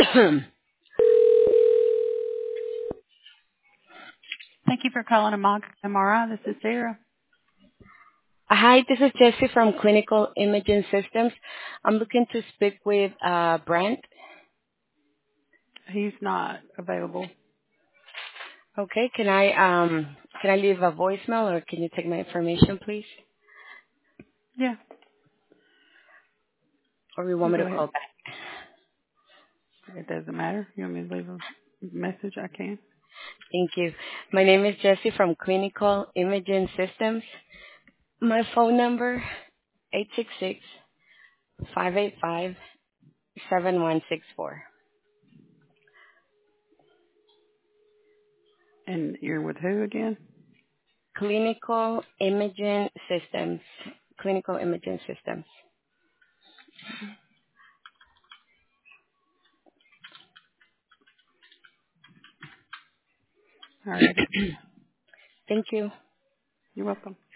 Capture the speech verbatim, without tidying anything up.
Thank you for calling Amag M R I. This is Sarah. Hi, this is Jessie from Clinical Imaging Systems. I'm looking to speak with uh, Brent. He's not available. Okay, can I um can I leave a voicemail or can you take my information, please? Yeah, Or you want you me go to call ahead. back? It doesn't matter. You want me to leave a message? I can. Thank you. My name is Jessie from Clinical Imaging Systems. My phone number eight six six, five eight five, seven one six four. And you're with who again? Clinical Imaging Systems. Clinical Imaging Systems. Alrighty. Thank you. You're welcome.